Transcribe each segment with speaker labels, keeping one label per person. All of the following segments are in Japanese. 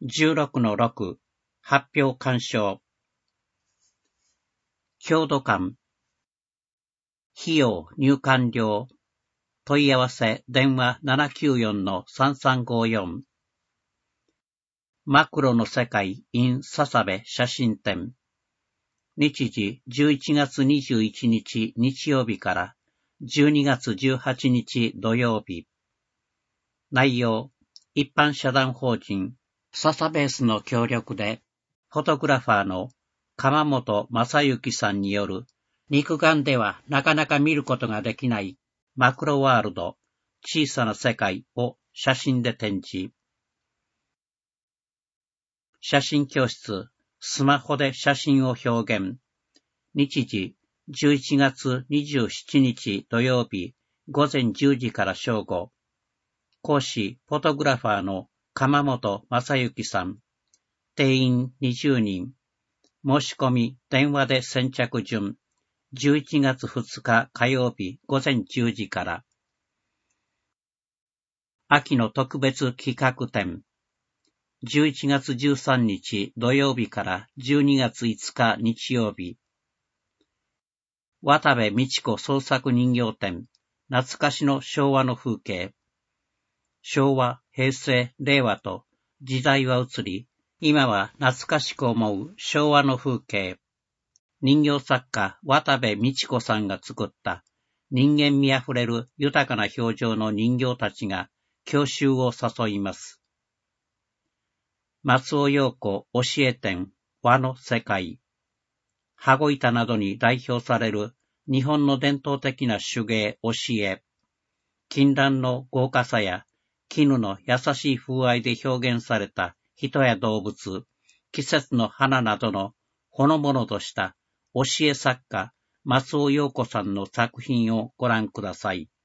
Speaker 1: 16-6発表干渉郷土館費用入館料問い合わせ電話 794-3354 マクロの世界 in 笹部写真展日時11月21日日曜日から12月18日土曜日内容一般社団法人笹ベースの協力でフォトグラファーの鎌本正幸さんによる肉眼ではなかなか見ることができないマクロワールド小さな世界を写真で展示写真教室スマホで写真を表現日時11月27日土曜日午前10時から正午講師フォトグラファーの鎌本正幸さん定員20人申し込み電話で先着順11月2日火曜日午前10時から秋の特別企画展11月13日土曜日から12月5日日曜日渡部美智子創作人形展懐かしの昭和の風景昭和、平成、令和と時代は移り今は懐かしく思う昭和の風景人形作家渡部美智子さんが作った人間味あふれる豊かな表情の人形たちが郷愁を誘います松尾陽子教え展和の世界羽子板などに代表される日本の伝統的な手芸教え金襴の豪華さや絹の優しい風合いで表現された人や動物季節の花などのほのぼのとした教え作家松尾陽子さんの作品をご覧ください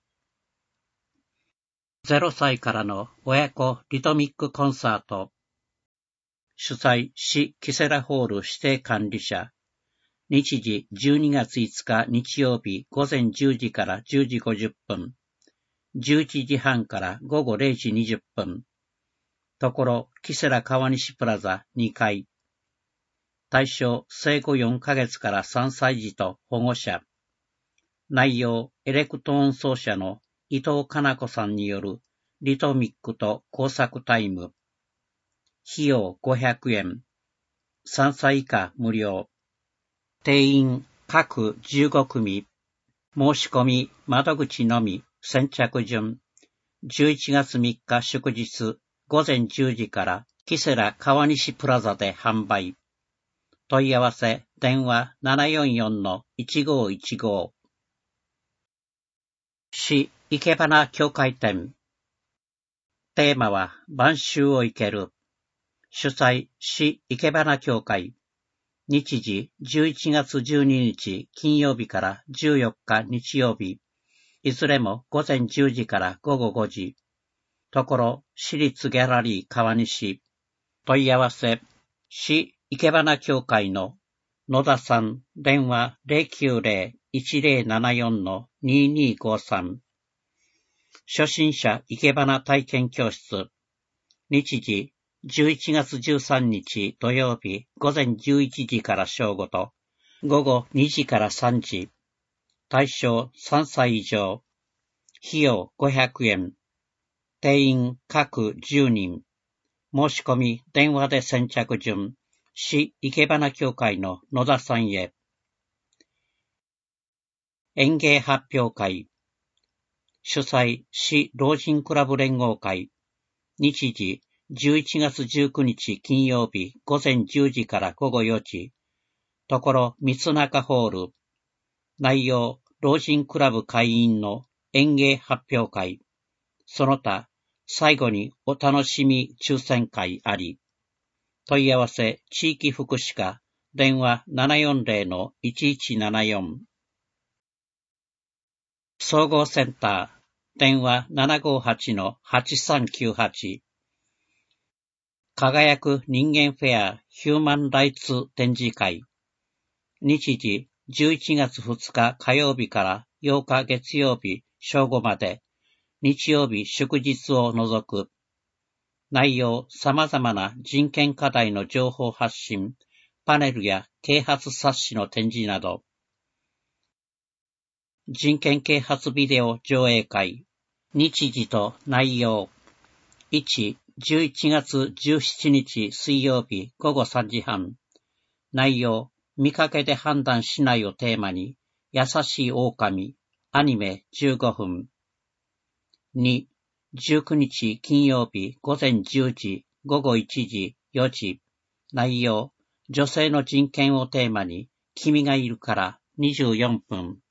Speaker 1: 0歳からの親子リトミックコンサート主催市キセラホール指定管理者日時12月5日日曜日午前10時から10時50分11時半から午後0時20分ところキセラ川西プラザ2階対象生後4ヶ月から3歳児と保護者内容エレクトーン奏者の伊藤かな子さんによるリトミックと工作タイム費用500円3歳以下無料定員各15組申し込み窓口のみ先着順11月3日祝日午前10時からキセラ川西プラザで販売問い合わせ電話 744-1515 市生け花協会展テーマは晩秋を生ける主催市生け花協会日時11月12日金曜日から14日日曜日いずれも午前10時から午後5時ところ市立ギャラリー川西問い合わせ市生け花協会の野田さん電話 090-1074-2253 初心者生け花体験教室日時11月13日土曜日午前11時から正午と午後2時から3時対象3歳以上費用500円定員各10人申し込み電話で先着順市生け花協会の野田さんへ園芸発表会主催市老人クラブ連合会日時11月19日金曜日午前10時から午後4時ところ三中ホール内容老人クラブ会員の園芸発表会その他最後にお楽しみ抽選会あり問い合わせ地域福祉課電話 740-1174 総合センター電話 758-8398 輝く人間フェアヒューマンライツ展示会日時11月2日火曜日から8日月曜日正午まで日曜日祝日を除く内容、様々な人権課題の情報発信、パネルや啓発冊子の展示など、人権啓発ビデオ上映会、日時と内容。1、11月17日水曜日午後3時半。内容、見かけで判断しないをテーマに、優しい狼、アニメ15分。2、19日金曜日午前10時、午後1時、4時。内容、女性の人権をテーマに、君がいるから24分。